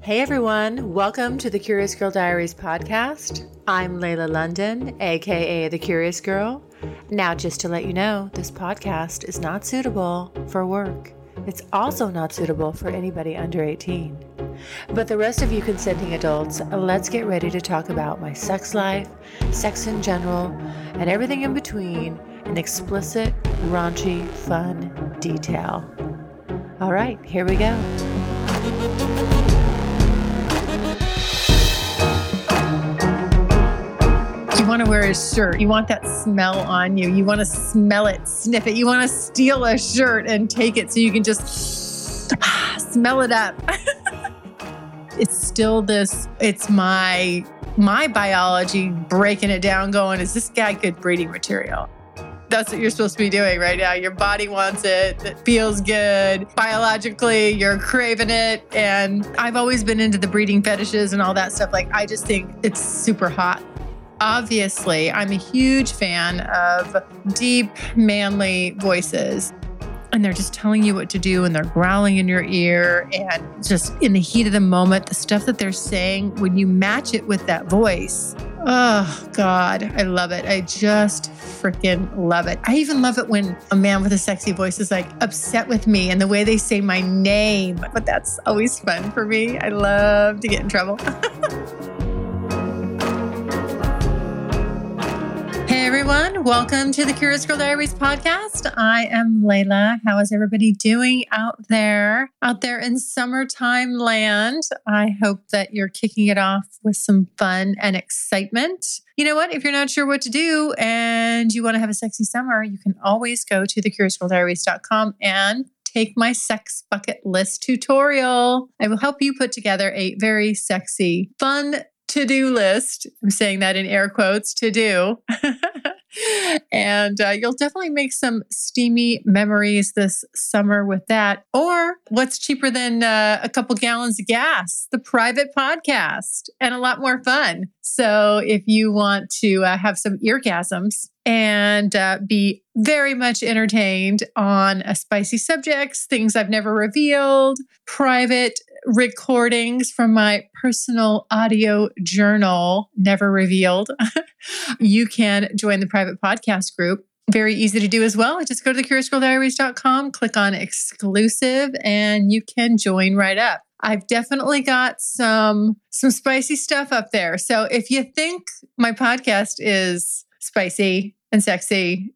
Hey everyone, welcome to the Curious Girl Diaries podcast. I'm Layla London, aka The Curious Girl. Now, just to let you know, this podcast is not suitable for work. It's also not suitable for anybody under 18. But the rest of you consenting adults, let's get ready to talk about my sex life, sex in general, and everything in between in explicit, raunchy, fun detail. All right, here we go. You want to wear a shirt. You want that smell on you. You want to smell it, sniff it. You want to steal a shirt and take it so you can just smell it up. It's still this, it's my biology breaking it down going, is this guy good breeding material? That's what you're supposed to be doing right now. Your body wants it. It feels good. Biologically, you're craving it. And I've always been into the breeding fetishes and all that stuff. I just think it's super hot. Obviously, I'm a huge fan of deep, manly voices. And they're just telling you what to do and they're growling in your ear. And just in the heat of the moment, the stuff that they're saying, when you match it with that voice, oh God, I love it. I just freaking love it. I even love it when a man with a sexy voice is upset with me and the way they say my name. But that's always fun for me. I love to get in trouble. Hey everyone, welcome to the Curious Girl Diaries podcast. I am Layla. How is everybody doing out there in summertime land? I hope that you're kicking it off with some fun and excitement. You know what? If you're not sure what to do and you want to have a sexy summer, you can always go to thecuriousgirldiaries.com and take my sex bucket list tutorial. I will help you put together a very sexy, fun to-do list. I'm saying that in air quotes, to do. And you'll definitely make some steamy memories this summer with that. Or what's cheaper than a couple gallons of gas? The private podcast and a lot more fun. So if you want to have some eargasms and be very much entertained on spicy subjects, things I've never revealed, private recordings from my personal audio journal, never revealed, you can join the private podcast group. Very easy to do as well. Just go to thecuriousgirldiaries.com, click on exclusive, and you can join right up. I've definitely got some spicy stuff up there. So if you think my podcast is spicy and sexy,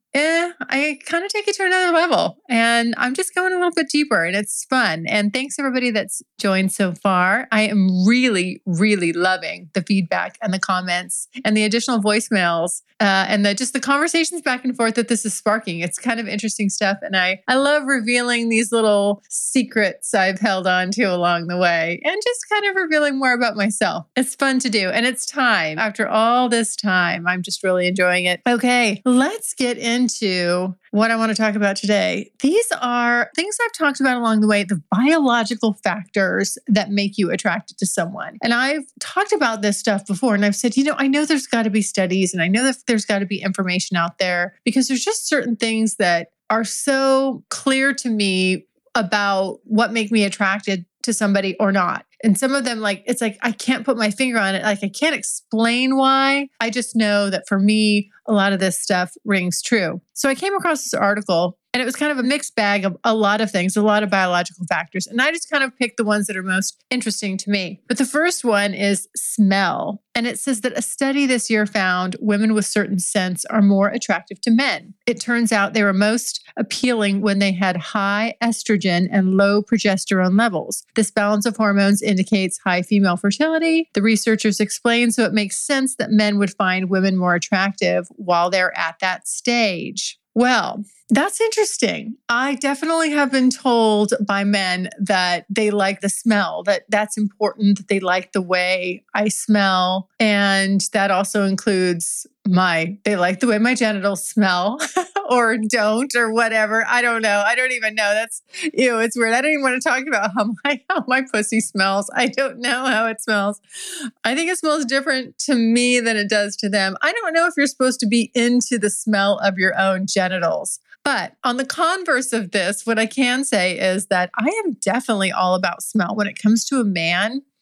I kind of take it to another level. And I'm just going a little bit deeper and it's fun. And thanks everybody that's joined so far. I am really, really loving the feedback and the comments and the additional voicemails and just the conversations back and forth that this is sparking. It's kind of interesting stuff. And I love revealing these little secrets I've held on to along the way and just kind of revealing more about myself. It's fun to do. And it's time. After all this time, I'm just really enjoying it. Okay, let's get into what I want to talk about today. These are things I've talked about along the way, the biological factors that make you attracted to someone. And I've talked about this stuff before and I've said, I know there's got to be studies and I know that there's got to be information out there because there's just certain things that are so clear to me about what make me attracted to somebody or not. And some of them, I can't put my finger on it. I can't explain why. I just know that for me, a lot of this stuff rings true. So I came across this article and it was kind of a mixed bag of a lot of things, a lot of biological factors. And I just kind of picked the ones that are most interesting to me. But the first one is smell. And it says that a study this year found women with certain scents are more attractive to men. It turns out they were most appealing when they had high estrogen and low progesterone levels. This balance of hormones indicates high female fertility. The researchers explain, so it makes sense that men would find women more attractive while they're at that stage. Well, that's interesting. I definitely have been told by men that they like the smell, that's important, that they like the way I smell. And that also includes they like the way my genitals smell or don't or whatever. I don't know. I don't even know. That's, it's weird. I don't even want to talk about how my pussy smells. I don't know how it smells. I think it smells different to me than it does to them. I don't know if you're supposed to be into the smell of your own genitals. But on the converse of this, what I can say is that I am definitely all about smell. When it comes to a man,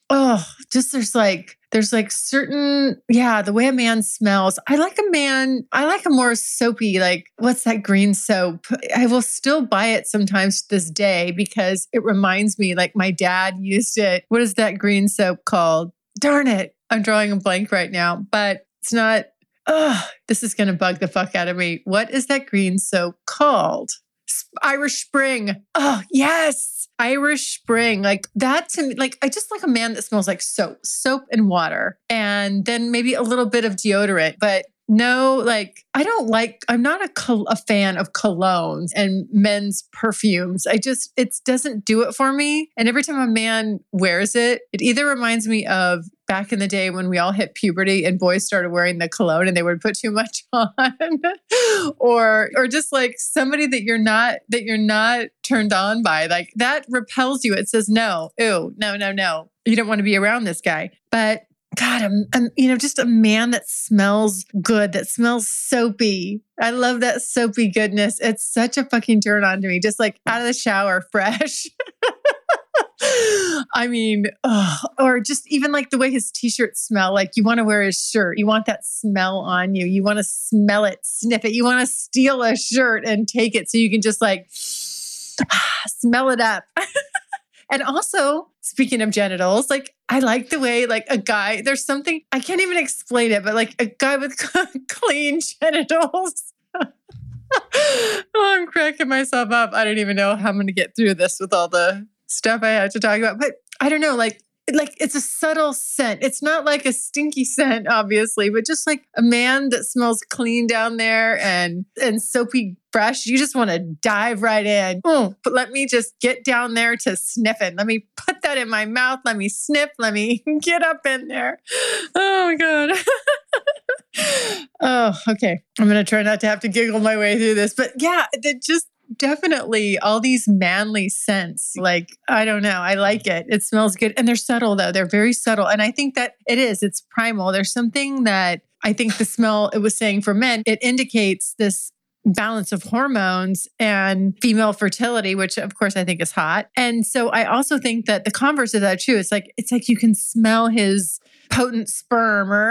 just there's like certain, the way a man smells. I like a more soapy, like, what's that green soap? I will still buy it sometimes to this day because it reminds me, like, my dad used it. What is that green soap called? Darn it. I'm drawing a blank right now, but it's not, this is going to bug the fuck out of me. What is that green soap called? Irish Spring. Oh, yes. Irish Spring. Like that to me, like I just like a man that smells like soap and water, and then maybe a little bit of deodorant, but no, like I'm not a fan of colognes and men's perfumes. It doesn't do it for me. And every time a man wears it, it either reminds me of back in the day when we all hit puberty and boys started wearing the cologne and they would put too much on, or just like somebody that you're not turned on by, like that repels you. It says, no, ew, no. You don't want to be around this guy. But God, I'm just a man that smells good, that smells soapy. I love that soapy goodness. It's such a fucking turn on to me, just like out of the shower, fresh. I mean, or just even like the way his t-shirts smell, like you want to wear his shirt. You want that smell on you. You want to smell it, sniff it. You want to steal a shirt and take it so you can just like smell it up. And also, speaking of genitals, like I like the way like a guy, there's something, I can't even explain it, but like a guy with clean genitals. I'm cracking myself up. I don't even know how I'm going to get through this with all the stuff I had to talk about. But I don't know, like it's a subtle scent. It's not like a stinky scent, obviously, but just like a man that smells clean down there and soapy fresh. You just want to dive right in. But let me just get down there to sniffing. Let me put that in my mouth. Let me sniff. Let me get up in there. Oh, my God. Oh, okay. I'm going to try not to have to giggle my way through this. But yeah, definitely all these manly scents. Like, I don't know. I like it. It smells good. And they're subtle though. They're very subtle. And I think that it's primal. There's something that I think the smell, it was saying for men, it indicates this balance of hormones and female fertility, which of course I think is hot. And so I also think that the converse of that too. It's like you can smell his potent sperm or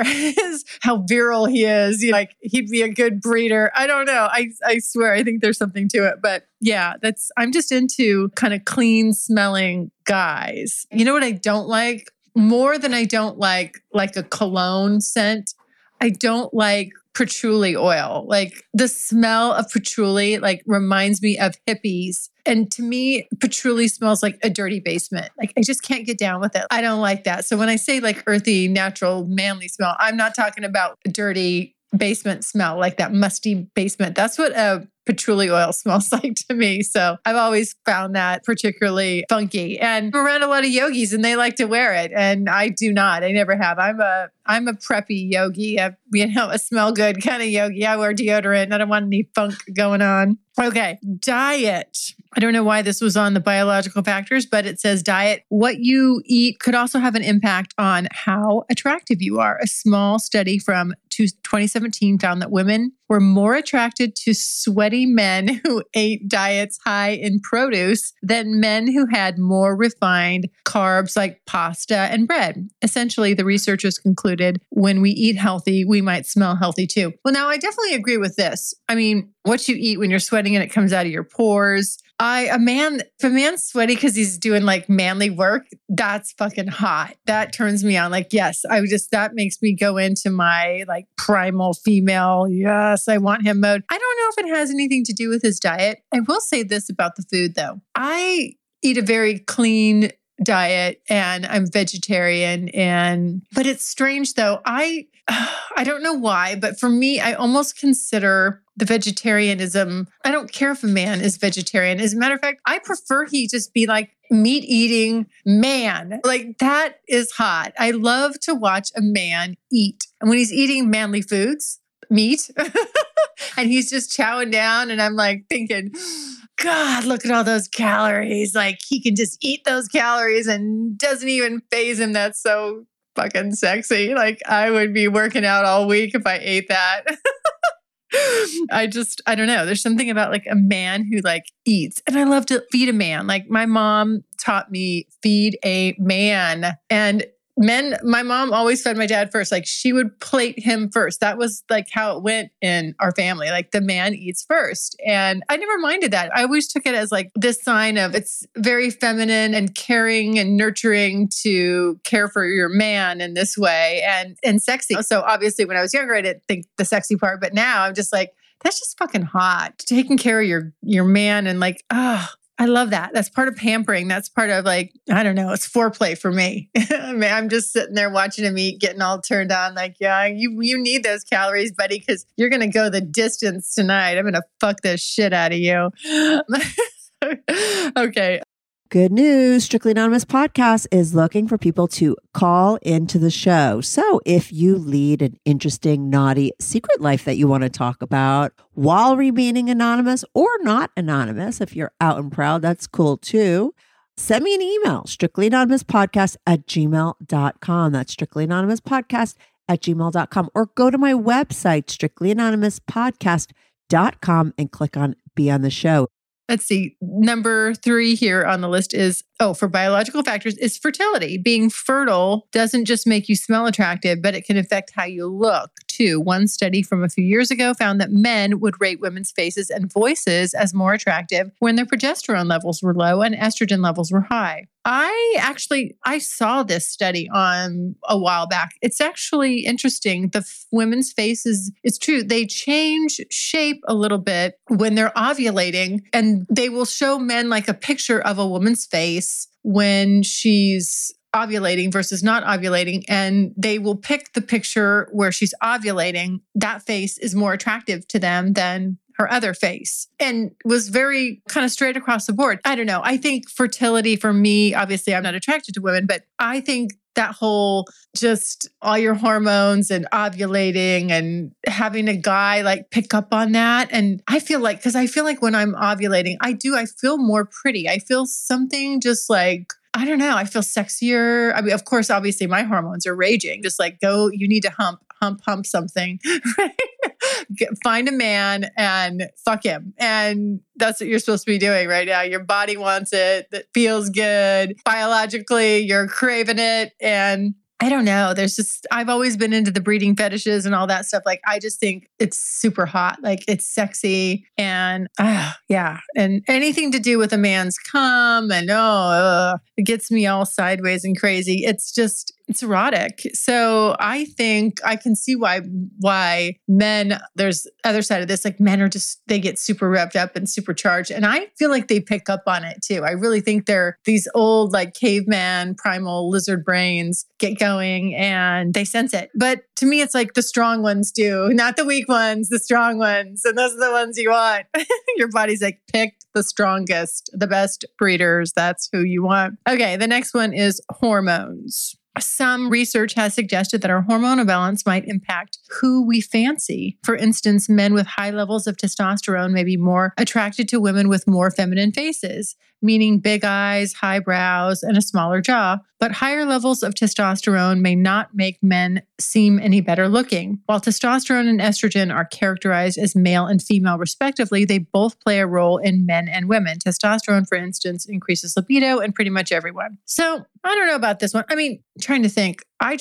how virile he is. Like he'd be a good breeder. I don't know. I swear, I think there's something to it. But yeah, I'm just into kind of clean smelling guys. You know what I don't like? More than I don't like a cologne scent, I don't like patchouli oil. Like the smell of patchouli like reminds me of hippies. And to me, patchouli smells like a dirty basement. Like I just can't get down with it. I don't like that. So when I say like earthy, natural, manly smell, I'm not talking about a dirty basement smell, like that musty basement. That's what a patchouli oil smells like to me. So I've always found that particularly funky. And I'm around a lot of yogis and they like to wear it. And I do not. I never have. I'm a preppy yogi, a smell good kind of yogi. I wear deodorant. I don't want any funk going on. Okay. Diet. I don't know why this was on the biological factors, but it says diet. What you eat could also have an impact on how attractive you are. A small study from 2017 found that women were more attracted to sweaty men who ate diets high in produce than men who had more refined carbs like pasta and bread. Essentially, the researchers concluded when we eat healthy, we might smell healthy too. Well, now I definitely agree with this. I mean, what you eat when you're sweating and it comes out of your pores. If a man's sweaty because he's doing like manly work, that's fucking hot. That turns me on. Like, yes, that makes me go into my like primal female. Yes, I want him mode. I don't know if it has anything to do with his diet. I will say this about the food though. I eat a very clean diet and I'm vegetarian but it's strange though. I don't know why, but for me, I almost consider the vegetarianism. I don't care if a man is vegetarian. As a matter of fact, I prefer he just be like meat eating man. Like that is hot. I love to watch a man eat. And when he's eating manly foods, meat, and he's just chowing down and I'm like thinking, God, look at all those calories. Like he can just eat those calories and doesn't even faze him. That's so fucking sexy. Like I would be working out all week if I ate that. I don't know. There's something about like a man who like eats, and I love to feed a man. Like my mom taught me feed a man, and my mom always fed my dad first. Like she would plate him first. That was like how it went in our family. Like the man eats first. And I never minded that. I always took it as like this sign of it's very feminine and caring and nurturing to care for your man in this way and sexy. So obviously when I was younger, I didn't think the sexy part, but now I'm just like, that's just fucking hot. Taking care of your man and like, I love that. That's part of pampering. That's part of like, I don't know, it's foreplay for me. I mean, I'm just sitting there watching him eat, getting all turned on. Like, yeah, you need those calories, buddy, because you're going to go the distance tonight. I'm going to fuck the shit out of you. Okay. Good news. Strictly Anonymous Podcast is looking for people to call into the show. So if you lead an interesting, naughty secret life that you want to talk about while remaining anonymous or not anonymous, if you're out and proud, that's cool too. Send me an email, strictlyanonymouspodcast@gmail.com. That's strictlyanonymouspodcast@gmail.com. Or go to my website, strictlyanonymouspodcast.com, and click on Be on the Show. Let's see. Number 3 here on the list is, for biological factors, is fertility. Being fertile doesn't just make you smell attractive, but it can affect how you look too. One study from a few years ago found that men would rate women's faces and voices as more attractive when their progesterone levels were low and estrogen levels were high. I saw this study on a while back. It's actually interesting. The women's faces, it's true, they change shape a little bit when they're ovulating, and they will show men like a picture of a woman's face when she's ovulating versus not ovulating, and they will pick the picture where she's ovulating. That face is more attractive to them than her other face, and was very kind of straight across the board. I don't know. I think fertility for me, obviously I'm not attracted to women, but I think that whole just all your hormones and ovulating and having a guy like pick up on that. And I feel like when I'm ovulating, I feel more pretty. I feel something just like, I don't know. I feel sexier. I mean, of course, obviously my hormones are raging. Just like you need to hump something, right? Find a man and fuck him. And that's what you're supposed to be doing right now. Your body wants it. That feels good. Biologically, you're craving it. And I don't know. I've always been into the breeding fetishes and all that stuff. Like, I just think it's super hot. Like, it's sexy. And yeah. And anything to do with a man's cum and it gets me all sideways and crazy. It's erotic. So I think I can see why men, there's other side of this, like men are they get super revved up and supercharged. And I feel like they pick up on it too. I really think they're these old like caveman, primal lizard brains get going and they sense it. But to me, it's like the strong ones do, not the weak ones, the strong ones. And those are the ones you want. Your body's like, pick the strongest, the best breeders. That's who you want. Okay. The next one is hormones. Some research has suggested that our hormonal balance might impact who we fancy. For instance, men with high levels of testosterone may be more attracted to women with more feminine faces, meaning big eyes, high brows, and a smaller jaw. But higher levels of testosterone may not make men seem any better looking. While testosterone and estrogen are characterized as male and female respectively, they both play a role in men and women. Testosterone, for instance, increases libido in pretty much everyone. So I don't know about this one. I mean, trying to think. I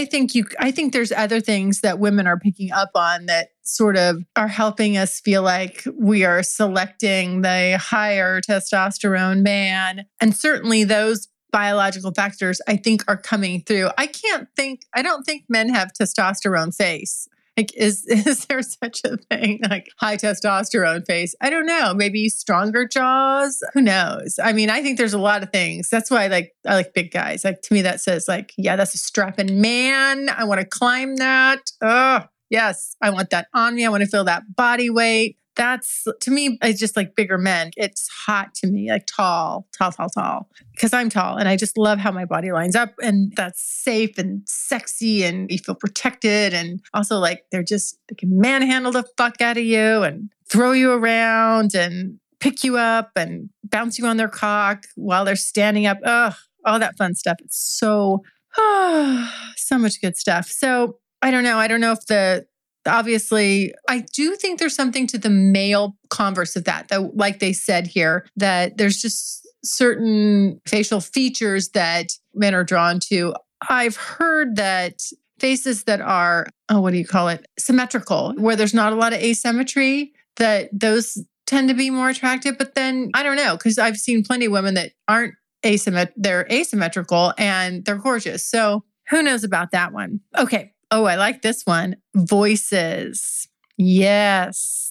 think there's other things that women are picking up on that sort of are helping us feel like we are selecting the higher testosterone man. And certainly those biological factors, I think, are coming through. I don't think men have testosterone face. Like, is there such a thing like high testosterone face? I don't know. Maybe stronger jaws. Who knows? I mean, I think there's a lot of things. That's why I like big guys. Like, to me, that says like, yeah, that's a strapping man. I want to climb that. Oh, yes. I want that on me. I want to feel that body weight. That's, to me, it's just like bigger men. It's hot to me, like tall, because I'm tall and I just love how my body lines up, and that's safe and sexy and you feel protected. And also like they can manhandle the fuck out of you and throw you around and pick you up and bounce you on their cock while they're standing up. Ugh, all that fun stuff. It's so much good stuff. So I don't know. I don't know if the obviously, I do think there's something to the male converse of that, though, like they said here, that there's just certain facial features that men are drawn to. I've heard that faces that are, what do you call it? Symmetrical, where there's not a lot of asymmetry, that those tend to be more attractive. But then I don't know, because I've seen plenty of women that aren't they're asymmetrical and they're gorgeous. So who knows about that one? Okay. Oh, I like this one. Voices. Yes.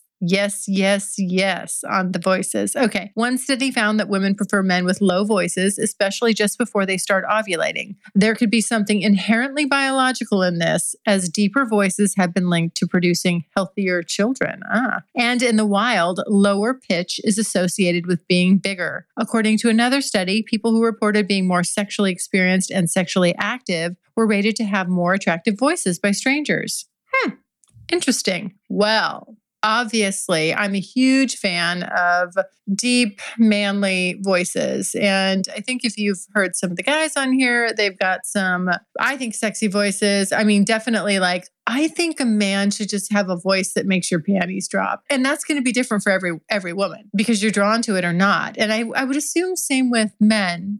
Yes, on the voices. Okay. One study found that women prefer men with low voices, especially just before they start ovulating. There could be something inherently biological in this, as deeper voices have been linked to producing healthier children. And in the wild, lower pitch is associated with being bigger. According to another study, people who reported being more sexually experienced and sexually active were rated to have more attractive voices by strangers. Interesting. Well, obviously, I'm a huge fan of deep, manly voices. And I think if you've heard some of the guys on here, they've got some, I think, sexy voices. I mean, definitely I think a man should just have a voice that makes your panties drop. And that's going to be different for every woman because you're drawn to it or not. And I would assume same with men.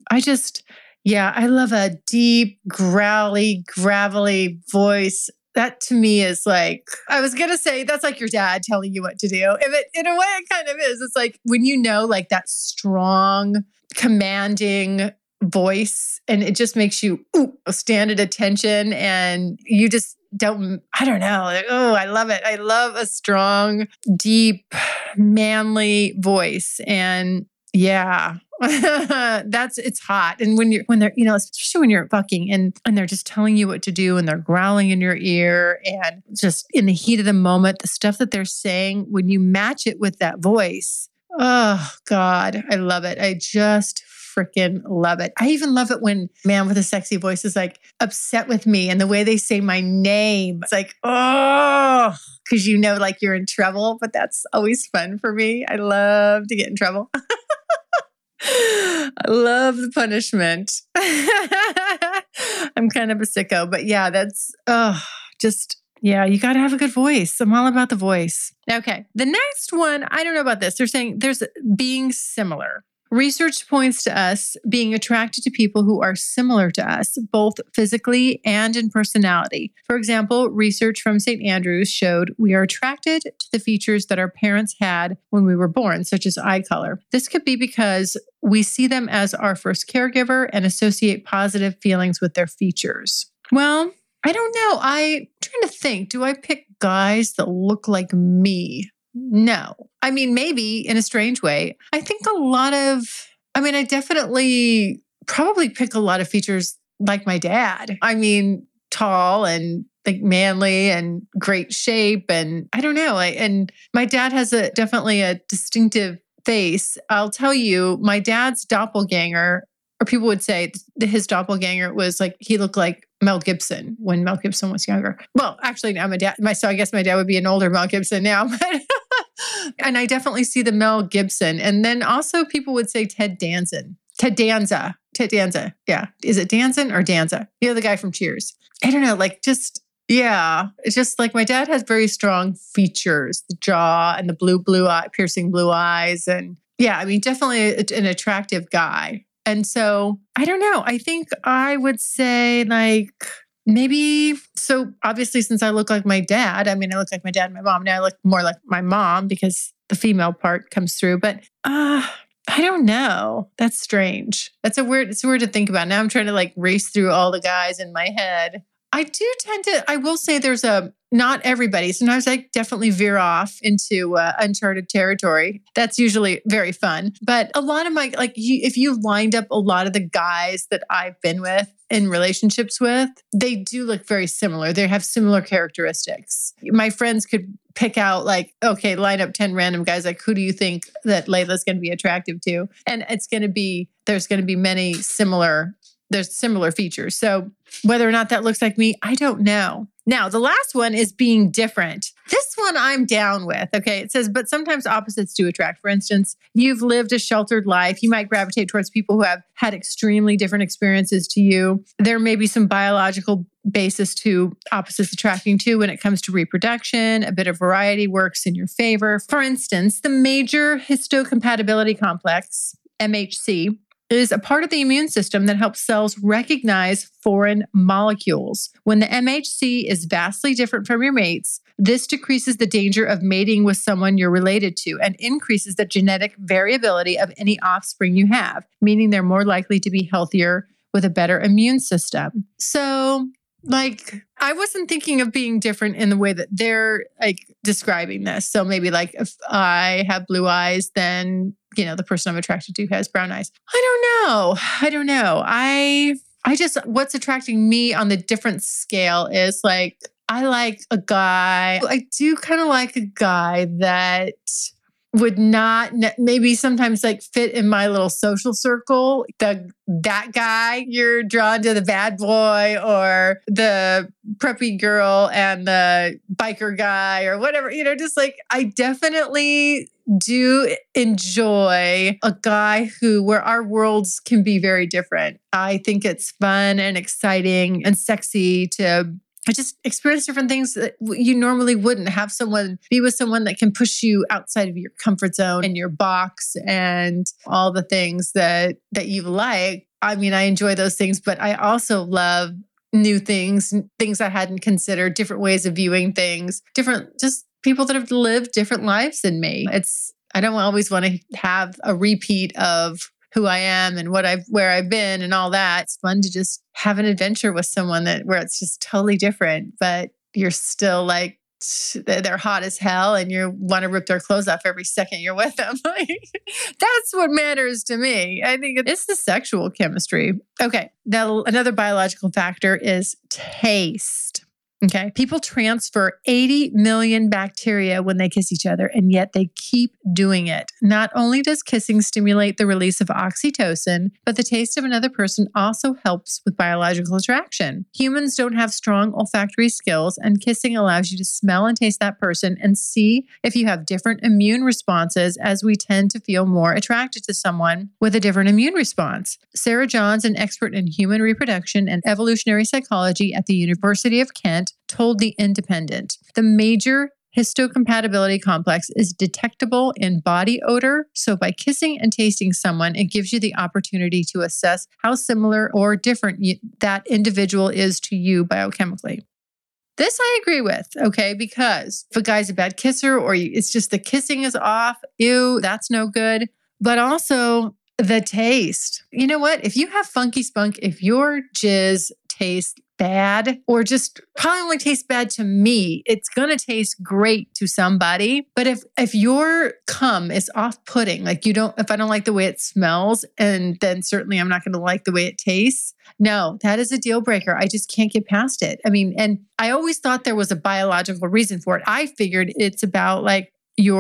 I love a deep, growly, gravelly voice. That to me is like, I was going to say, that's like your dad telling you what to do. In a way, it kind of is. It's like when you know, like that strong, commanding voice, and it just makes you stand at attention, and you just don't, I don't know. I love it. I love a strong, deep, manly voice. And yeah. It's hot. And when they're, especially when you're fucking and they're just telling you what to do and they're growling in your ear and just in the heat of the moment, the stuff that they're saying, when you match it with that voice, oh God, I love it. I just freaking love it. I even love it when a man with a sexy voice is like upset with me and the way they say my name. It's like, oh, because like you're in trouble, but that's always fun for me. I love to get in trouble. I love the punishment. I'm kind of a sicko, but yeah, that's you got to have a good voice. I'm all about the voice. Okay. The next one, I don't know about this. They're saying there's being similar. Research points to us being attracted to people who are similar to us, both physically and in personality. For example, research from St. Andrews showed we are attracted to the features that our parents had when we were born, such as eye color. This could be because we see them as our first caregiver and associate positive feelings with their features. Well, I don't know. I'm trying to think, do I pick guys that look like me? No. I mean, maybe in a strange way. I think I definitely probably pick a lot of features like my dad. I mean, tall and like manly and great shape. And I don't know. And my dad has definitely a distinctive face. I'll tell you, my dad's doppelganger, or people would say his doppelganger was like, he looked like Mel Gibson when Mel Gibson was younger. Well, actually now so I guess my dad would be an older Mel Gibson now, but and I definitely see the Mel Gibson. And then also people would say Ted Danson. Yeah. Is it Danson or Danza? The guy from Cheers. I don't know. It's just like my dad has very strong features, the jaw and the blue eye, piercing blue eyes. And yeah, I mean, definitely an attractive guy. And so I don't know. I think I would say maybe, so obviously since I look like my dad, I look like my dad and my mom. Now I look more like my mom because the female part comes through. But I don't know. That's strange. It's weird to think about. Now I'm trying to race through all the guys in my head. I will say there's not everybody. Sometimes I definitely veer off into uncharted territory. That's usually very fun. But a lot of if you lined up a lot of the guys that I've been with in relationships with, they do look very similar. They have similar characteristics. My friends could pick out line up 10 random guys. Who do you think that Layla's going to be attractive to? And there's going to be many similar features. So whether or not that looks like me, I don't know. Now, the last one is being different. This one I'm down with. Okay. It says, but sometimes opposites do attract. For instance, you've lived a sheltered life. You might gravitate towards people who have had extremely different experiences to you. There may be some biological basis to opposites attracting too when it comes to reproduction. A bit of variety works in your favor. For instance, the major histocompatibility complex, MHC, is a part of the immune system that helps cells recognize foreign molecules. When the MHC is vastly different from your mates, this decreases the danger of mating with someone you're related to and increases the genetic variability of any offspring you have, meaning they're more likely to be healthier with a better immune system. So, I wasn't thinking of being different in the way that they're describing this. So maybe if I have blue eyes, then, the person I'm attracted to has brown eyes. I don't know. I just, what's attracting me on the different scale is I like a guy. I do kind of like a guy that would not maybe sometimes fit in my little social circle. That guy, you're drawn to the bad boy or the preppy girl and the biker guy or whatever, I definitely do enjoy a guy where our worlds can be very different. I think it's fun and exciting and sexy to just experience different things that you normally wouldn't. Have someone be with someone that can push you outside of your comfort zone and your box and all the things that you like. I mean, I enjoy those things, but I also love new things I hadn't considered, different ways of viewing things, just people that have lived different lives than me. I don't always want to have a repeat of who I am and where I've been and all that. It's fun to just have an adventure with someone where it's just totally different, but you're still they're hot as hell and you want to rip their clothes off every second you're with them. That's what matters to me. I think it's the sexual chemistry. Okay. Now, another biological factor is taste. Okay. People transfer 80 million bacteria when they kiss each other, and yet they keep doing it. Not only does kissing stimulate the release of oxytocin, but the taste of another person also helps with biological attraction. Humans don't have strong olfactory skills, and kissing allows you to smell and taste that person and see if you have different immune responses, as we tend to feel more attracted to someone with a different immune response. Sarah Johns, an expert in human reproduction and evolutionary psychology at the University of Kent, told The Independent, the major histocompatibility complex is detectable in body odor. So by kissing and tasting someone, it gives you the opportunity to assess how similar or different that individual is to you biochemically. This I agree with, okay, because if a guy's a bad kisser or it's just the kissing is off, ew, that's no good. But also the taste. You know what? If you have funky spunk, if your jizz tastes bad or just probably only tastes bad to me, it's going to taste great to somebody. But if your cum is off-putting, if I don't like the way it smells, and then certainly I'm not going to like the way it tastes. No, that is a deal breaker. I just can't get past it. I mean, and I always thought there was a biological reason for it. I figured it's about like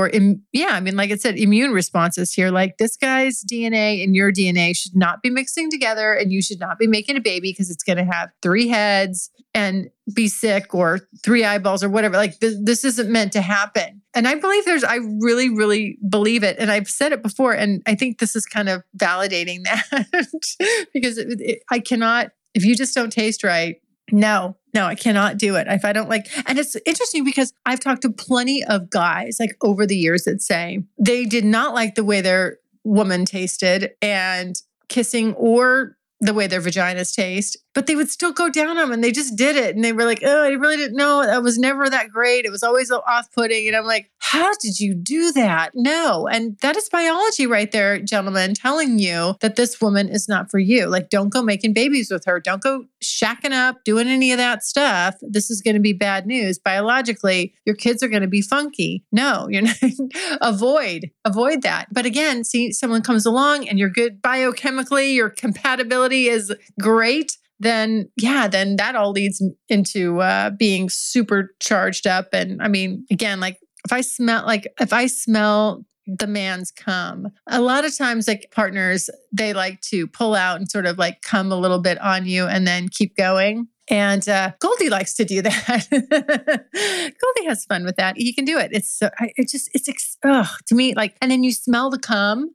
I said, immune responses here. Like this guy's DNA and your DNA should not be mixing together, and you should not be making a baby because it's going to have 3 heads and be sick, or 3 eyeballs or whatever. Like this isn't meant to happen. And I believe I really, really believe it. And I've said it before, and I think this is kind of validating that because I cannot, if you just don't taste right, no, I cannot do it. If I don't like, and it's interesting because I've talked to plenty of guys over the years that say they did not like the way their woman tasted and kissing or the way their vaginas taste, but they would still go down on them and they just did it. And they were like, oh, I really didn't know. That was never that great. It was always off-putting. And I'm like, how did you do that? No. And that is biology right there, gentlemen, telling you that this woman is not for you. Like, don't go making babies with her. Don't go shacking up, doing any of that stuff. This is going to be bad news. Biologically, your kids are going to be funky. No, you're not. Avoid that. But again, see, someone comes along and you're good biochemically, your compatibility is great. Then that all leads into being super charged up. And I mean, again, if I smell the man's cum. A lot of times, like partners, they like to pull out and sort of like come a little bit on you and then keep going. And Goldie likes to do that. Goldie has fun with that. He can do it. It's so, to me, like, and then you smell the cum.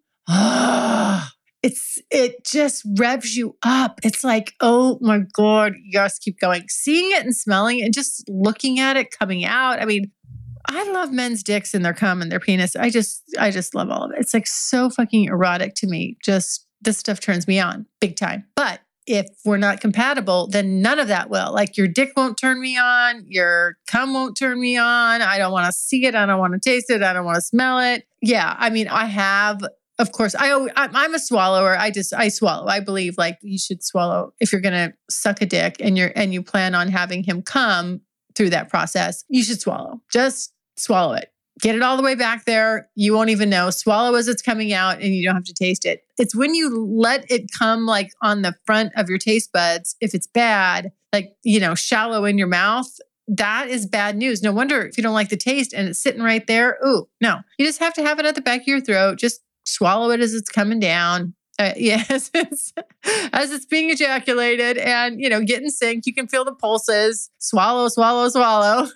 It just revs you up. It's like, oh my God, yes, keep going. Seeing it and smelling it and just looking at it coming out. I mean, I love men's dicks and their cum and their penis. I just love all of it. It's like so fucking erotic to me. Just this stuff turns me on big time. But if we're not compatible, then none of that will. Like your dick won't turn me on. Your cum won't turn me on. I don't want to see it. I don't want to taste it. I don't want to smell it. Yeah. I mean, I have, of course, I'm a swallower. I swallow. I believe like you should swallow if you're going to suck a dick and you plan on having him come through that process. You should swallow. Just swallow it. Get it all the way back there. You won't even know. Swallow as it's coming out and you don't have to taste it. It's when you let it come like on the front of your taste buds, if it's bad, like, shallow in your mouth, that is bad news. No wonder if you don't like the taste and it's sitting right there. Ooh, no. You just have to have it at the back of your throat. Just swallow it as it's coming down. Yes, as it's being ejaculated and, get in sync. You can feel the pulses. Swallow, swallow, swallow.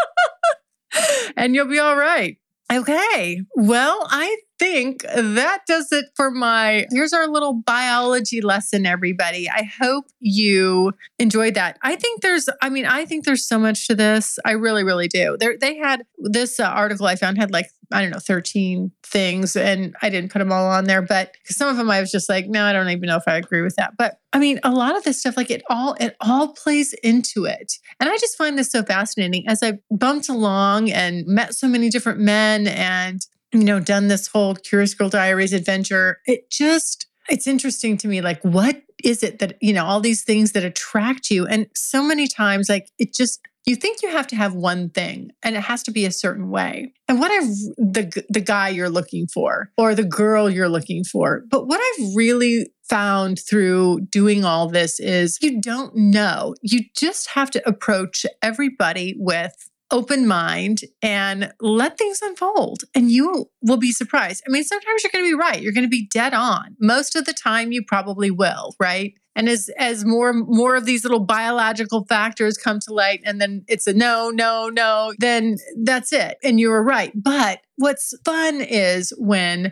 And you'll be all right. Okay. Well, I think that does it for here's our little biology lesson, everybody. I hope you enjoyed that. I think there's so much to this. I really, really do. They had this article I found had 13 things, and I didn't put them all on there, but some of them I was just like, no, I don't even know if I agree with that. But I mean, a lot of this stuff, like it all plays into it. And I just find this so fascinating as I bumped along and met so many different men and, done this whole Curious Girl Diaries adventure. It's interesting to me, like, what is it that, all these things that attract you? And so many times, like, you think you have to have one thing and it has to be a certain way. And what the guy you're looking for or the girl you're looking for. But what I've really found through doing all this is you don't know. You just have to approach everybody with open mind and let things unfold, and you will be surprised. I mean, sometimes you're going to be right. You're going to be dead on. Most of the time you probably will, right? And as more of these little biological factors come to light, and then it's a no, then that's it. And you were right. But what's fun is when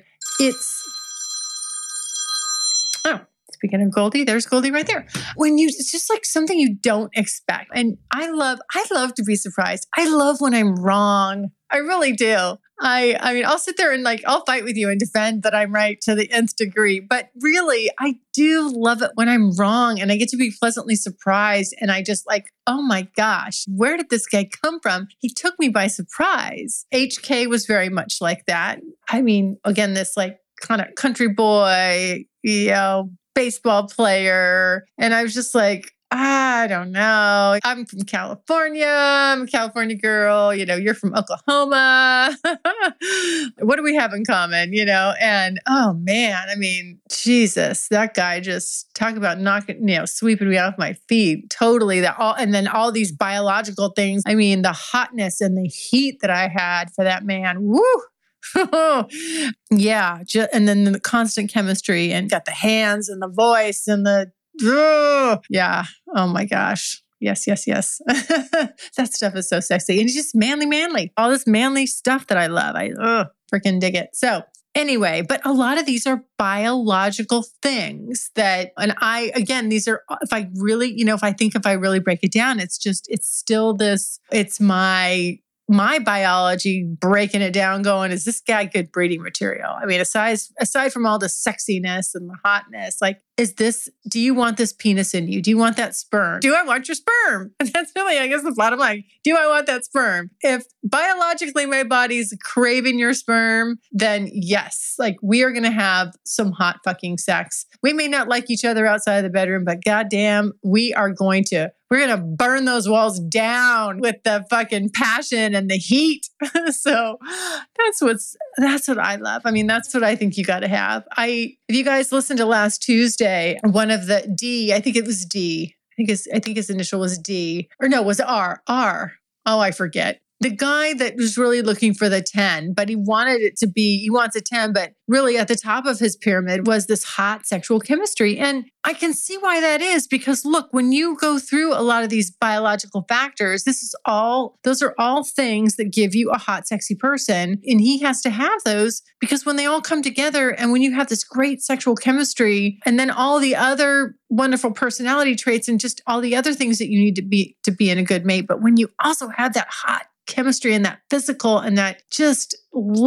speaking of Goldie, there's Goldie right there. It's just like something you don't expect. And I love to be surprised. I love when I'm wrong. I really do. I mean, I'll sit there and I'll fight with you and defend that I'm right to the nth degree. But really, I do love it when I'm wrong and I get to be pleasantly surprised. And I just oh my gosh, where did this guy come from? He took me by surprise. HK was very much like that. I mean, again, this kind of country boy, baseball player. And I was just like, I don't know. I'm from California. I'm a California girl. You're from Oklahoma. What do we have in common? And oh man, I mean, Jesus, that guy just talk about sweeping me off my feet. Totally. And then all these biological things. I mean, the hotness and the heat that I had for that man. Woo! Yeah. And then the constant chemistry and got the hands and the voice and yeah. Oh my gosh. Yes. That stuff is so sexy. And it's just manly. All this manly stuff that I love. I freaking dig it. So anyway, but a lot of these are biological things these are, if I really break it down, it's my biology breaking it down going, is this guy good breeding material? I mean, aside from all the sexiness and the hotness, do you want this penis in you? Do you want that sperm? Do I want your sperm? And that's really, I guess, the bottom line. Do I want that sperm? If biologically my body's craving your sperm, then yes, we are going to have some hot fucking sex. We may not like each other outside of the bedroom, but goddamn, we're going to burn those walls down with the fucking passion and the heat. So that's what I love. I mean, that's what I think you got to have. If you guys listened to last Tuesday, one of the D, I think it was D. I think his initial was D, or no, it was R. Oh, I forget. the guy that was really looking for the 10, but he wants a 10, but really at the top of his pyramid was this hot sexual chemistry. And I can see why that is, because look, when you go through a lot of these biological factors, those are all things that give you a hot, sexy person. And he has to have those because when they all come together and when you have this great sexual chemistry and then all the other wonderful personality traits and just all the other things that you need to be in a good mate. But when you also have that hot chemistry and that physical and that just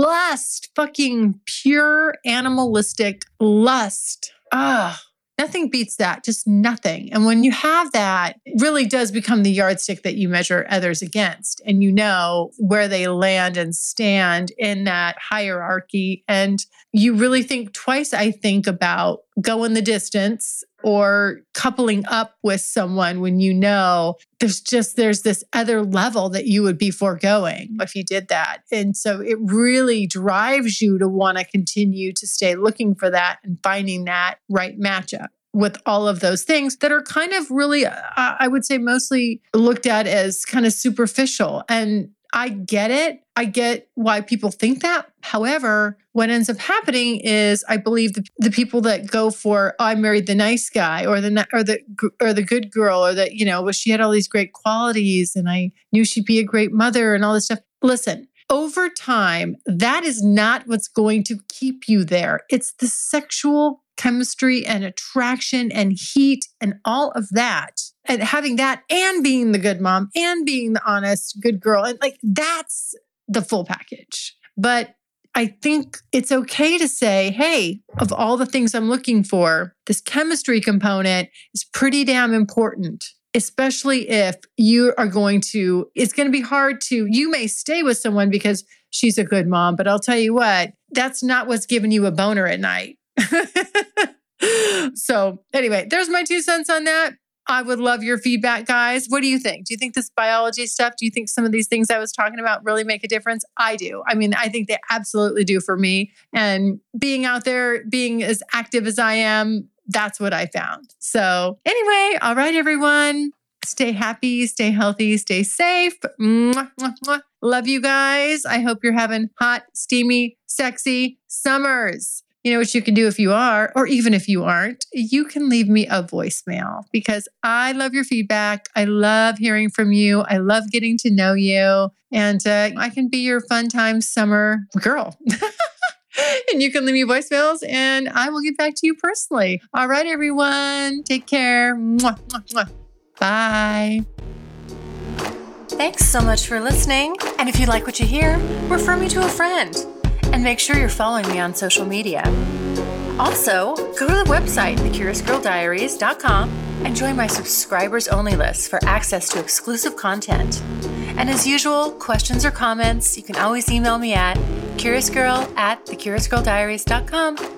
lust, fucking pure animalistic lust. Nothing beats that, just nothing. And when you have that, it really does become the yardstick that you measure others against. And you know where they land and stand in that hierarchy. And you really think twice, I think, about going the distance or coupling up with someone when you know there's this other level that you would be foregoing if you did that. And so it really drives you to want to continue to stay looking for that and finding that right matchup with all of those things that are kind of really, I would say, mostly looked at as kind of superficial. And I get it. I get why people think that. However, what ends up happening is I believe the people that go for, I married the nice guy or the good girl or that, well, she had all these great qualities and I knew she'd be a great mother and all this stuff. Listen, over time, that is not what's going to keep you there. It's the sexual chemistry and attraction and heat and all of that. And having that and being the good mom and being the honest, good girl. And that's the full package. But I think it's okay to say, hey, of all the things I'm looking for, this chemistry component is pretty damn important, especially if you are it's going to be hard you may stay with someone because she's a good mom, but I'll tell you what, that's not what's giving you a boner at night. So anyway, there's my 2 cents on that. I would love your feedback, guys. What do you think? Do you think this biology stuff, do you think some of these things I was talking about really make a difference? I do. I mean, I think they absolutely do for me. And being out there, being as active as I am, that's what I found. So anyway, all right, everyone. Stay happy, stay healthy, stay safe. Mwah, mwah, mwah. Love you guys. I hope you're having hot, steamy, sexy summers. You know what you can do if you are, or even if you aren't, you can leave me a voicemail because I love your feedback. I love hearing from you. I love getting to know you. And I can be your fun time summer girl. And you can leave me voicemails and I will get back to you personally. All right, everyone. Take care. Mwah, mwah, mwah. Bye. Thanks so much for listening. And if you like what you hear, refer me to a friend. And make sure you're following me on social media. Also, go to the website, thecuriousgirldiaries.com, and join my subscribers-only list for access to exclusive content. And as usual, questions or comments, you can always email me at curiousgirl@thecuriousgirldiaries.com.